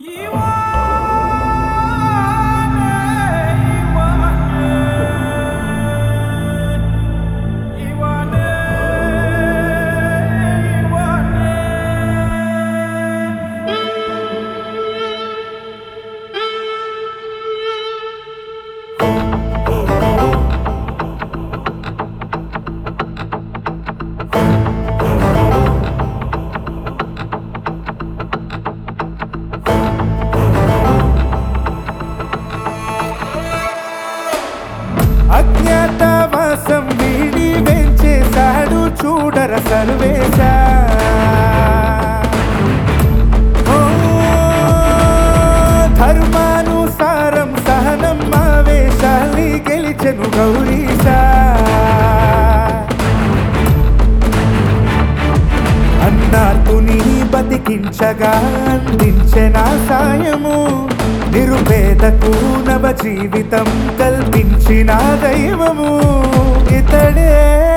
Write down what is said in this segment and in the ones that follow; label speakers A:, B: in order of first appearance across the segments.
A: అజ్ఞాతవాసం వీడి వెంచేశాడు చూడర సర్వేశ. ధర్మానుసారం సహనం ఆవేశాల్ని గెలిచెను గౌరీశ. అన్నార్తుని బతికించగా అందించెన సాయము, నిరుపేదకు నవ జీవితం కల్పించిన దైవము ఇతడే.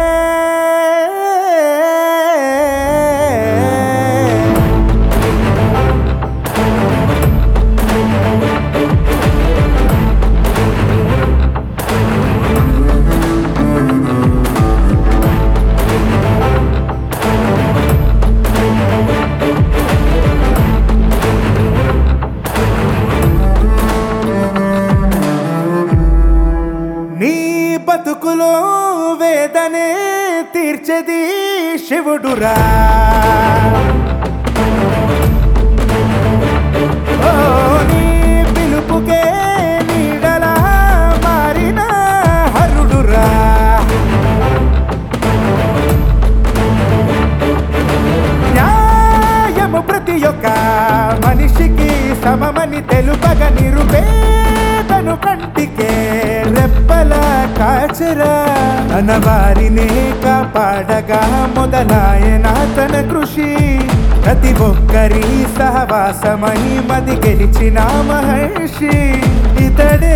A: బతుకులో వేదనే తీర్చెది శివుడురా. నీ పిలుపుకే నీడలా మారిన హరుడురా. న్యాయము ప్రతి ఒక్క మనిషికి సమమని తెలుపగ నిరుపేదను కంటికే రెప్పల కాచరా. తన వారినే కాపాడగా మొదలాయన తన కృషి, ప్రతి ఒక్కరి సహవాసమై మది గెలిచిన మహర్షి ఇతడే.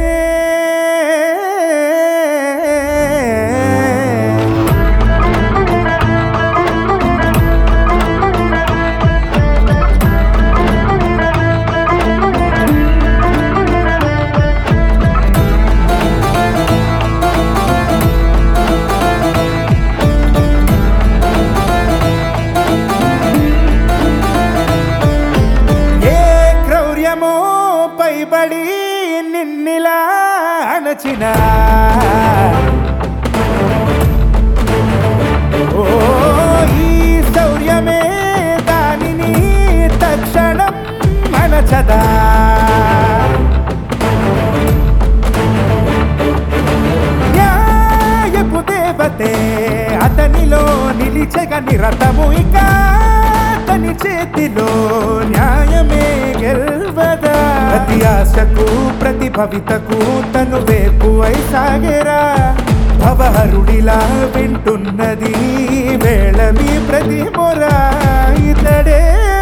A: పైబడి నిన్నిలా అణచిన ఈ శౌర్యమే దానిని తక్షణం అణచదా. న్యాయపు దేవతే అతనిలో నిలిచెగ నిరతము, ఇక అతని చేతిలో న్యాయమే గెల్వదా. ప్రతి ఆశకు ప్రతి భవితకు తను వేపు సాగేరా. భవహరుడిలా వింటున్నది వేళ మీ ప్రతి మొర ఇతడే.